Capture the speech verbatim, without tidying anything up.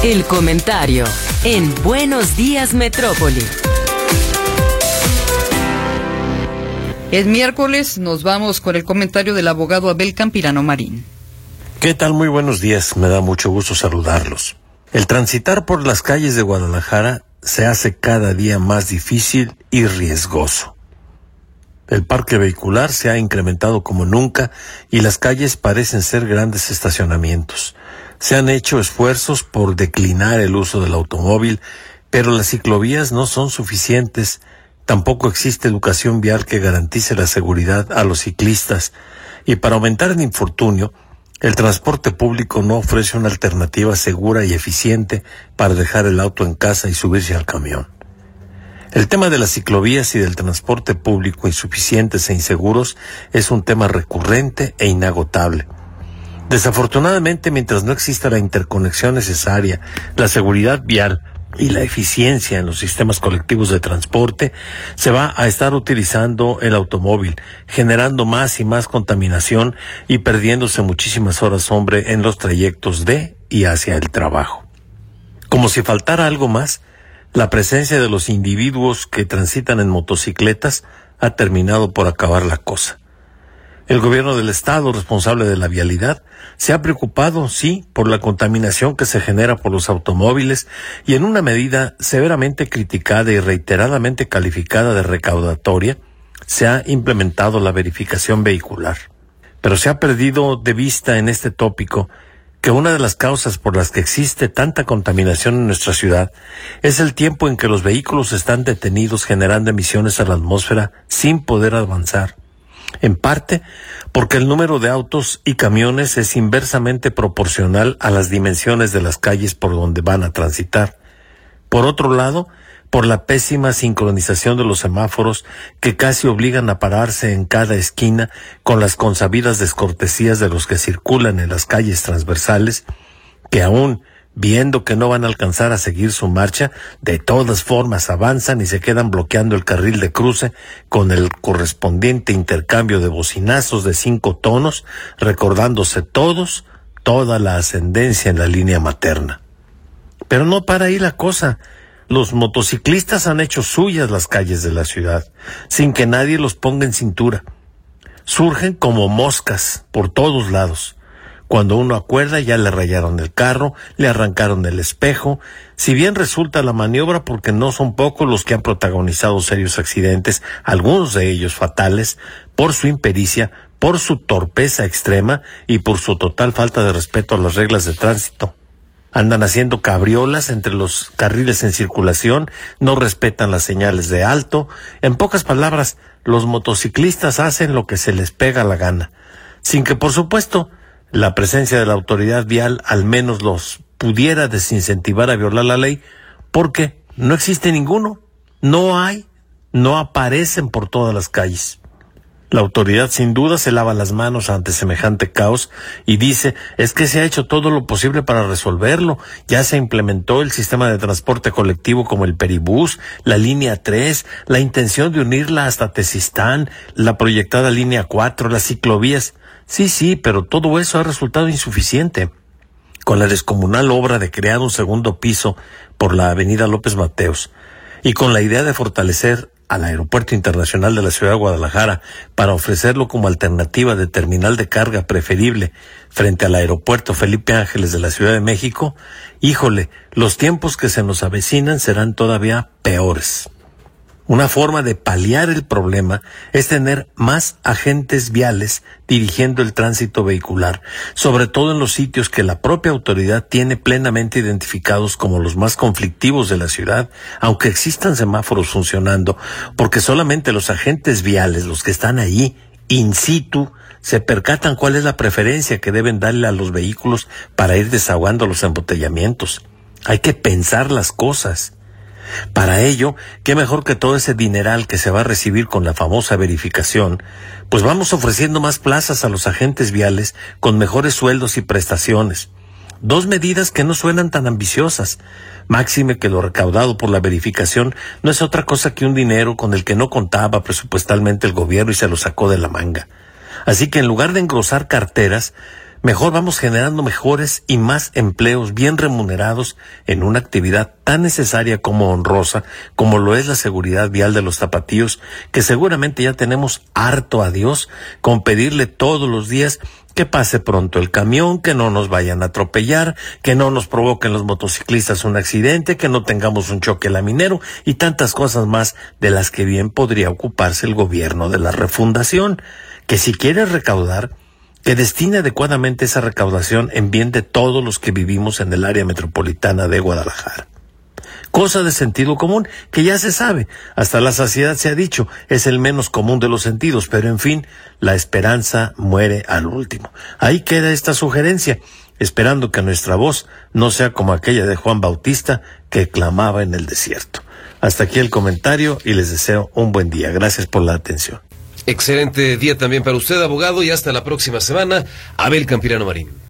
El comentario en Buenos Días Metrópoli. Es miércoles, nos vamos con el comentario del abogado Abel Campirano Marín. ¿Qué tal? Muy buenos días, me da mucho gusto saludarlos. El transitar por las calles de Guadalajara se hace cada día más difícil y riesgoso. El parque vehicular se ha incrementado como nunca y las calles parecen ser grandes estacionamientos. Se han hecho esfuerzos por declinar el uso del automóvil, pero las ciclovías no son suficientes. Tampoco existe educación vial que garantice la seguridad a los ciclistas. Y para aumentar el infortunio, el transporte público no ofrece una alternativa segura y eficiente para dejar el auto en casa y subirse al camión. El tema de las ciclovías y del transporte público insuficientes e inseguros es un tema recurrente e inagotable. Desafortunadamente, mientras no exista la interconexión necesaria, la seguridad vial y la eficiencia en los sistemas colectivos de transporte, se va a estar utilizando el automóvil, generando más y más contaminación y perdiéndose muchísimas horas hombre en los trayectos de y hacia el trabajo. Como si faltara algo más, la presencia de los individuos que transitan en motocicletas ha terminado por acabar la cosa. El gobierno del estado, responsable de la vialidad, se ha preocupado, sí, por la contaminación que se genera por los automóviles y en una medida severamente criticada y reiteradamente calificada de recaudatoria, se ha implementado la verificación vehicular. Pero se ha perdido de vista en este tópico que una de las causas por las que existe tanta contaminación en nuestra ciudad es el tiempo en que los vehículos están detenidos generando emisiones a la atmósfera sin poder avanzar. En parte porque el número de autos y camiones es inversamente proporcional a las dimensiones de las calles por donde van a transitar. Por otro lado, por la pésima sincronización de los semáforos que casi obligan a pararse en cada esquina con las consabidas descortesías de los que circulan en las calles transversales, que aún viendo que no van a alcanzar a seguir su marcha, de todas formas avanzan y se quedan bloqueando el carril de cruce con el correspondiente intercambio de bocinazos de cinco tonos, recordándose todos toda la ascendencia en la línea materna. Pero no para ahí la cosa. Los motociclistas han hecho suyas las calles de la ciudad, sin que nadie los ponga en cintura. Surgen como moscas por todos lados. Cuando uno acuerda, ya le rayaron el carro, le arrancaron el espejo. Si bien resulta la maniobra porque no son pocos los que han protagonizado serios accidentes, algunos de ellos fatales, por su impericia, por su torpeza extrema y por su total falta de respeto a las reglas de tránsito. Andan haciendo cabriolas entre los carriles en circulación, no respetan las señales de alto. En pocas palabras, los motociclistas hacen lo que se les pega la gana, sin que, por supuesto, la presencia de la autoridad vial al menos los pudiera desincentivar a violar la ley, porque no existe ninguno, no hay, no aparecen por todas las calles. La autoridad sin duda se lava las manos ante semejante caos y dice, es que se ha hecho todo lo posible para resolverlo, ya se implementó el sistema de transporte colectivo como el Peribús, la línea tres, la intención de unirla hasta Tezistán, la proyectada línea cuatro, las ciclovías. Sí, sí, pero todo eso ha resultado insuficiente. Con la descomunal obra de crear un segundo piso por la avenida López Mateos y con la idea de fortalecer al Aeropuerto Internacional de la Ciudad de Guadalajara para ofrecerlo como alternativa de terminal de carga preferible frente al Aeropuerto Felipe Ángeles de la Ciudad de México, híjole, los tiempos que se nos avecinan serán todavía peores. Una forma de paliar el problema es tener más agentes viales dirigiendo el tránsito vehicular, sobre todo en los sitios que la propia autoridad tiene plenamente identificados como los más conflictivos de la ciudad, aunque existan semáforos funcionando, porque solamente los agentes viales, los que están ahí, in situ, se percatan cuál es la preferencia que deben darle a los vehículos para ir desahogando los embotellamientos. Hay que pensar las cosas. Para ello, qué mejor que todo ese dineral que se va a recibir con la famosa verificación, pues vamos ofreciendo más plazas a los agentes viales con mejores sueldos y prestaciones. Dos medidas que no suenan tan ambiciosas, máxime que lo recaudado por la verificación no es otra cosa que un dinero con el que no contaba presupuestalmente el gobierno y se lo sacó de la manga. Así que en lugar de engrosar carteras, Mejor vamos generando mejores y más empleos bien remunerados en una actividad tan necesaria como honrosa, como lo es la seguridad vial de los tapatíos, que seguramente ya tenemos harto a Dios con pedirle todos los días que pase pronto el camión, que no nos vayan a atropellar, que no nos provoquen los motociclistas un accidente, que no tengamos un choque laminero y tantas cosas más de las que bien podría ocuparse el gobierno de la refundación, que si quiere recaudar, que destine adecuadamente esa recaudación en bien de todos los que vivimos en el área metropolitana de Guadalajara. Cosa de sentido común que ya se sabe, hasta la saciedad se ha dicho, es el menos común de los sentidos, pero en fin, la esperanza muere al último. Ahí queda esta sugerencia, esperando que nuestra voz no sea como aquella de Juan Bautista que clamaba en el desierto. Hasta aquí el comentario y les deseo un buen día. Gracias por la atención. Excelente día también para usted, abogado, y hasta la próxima semana. Abel Campirano Marín.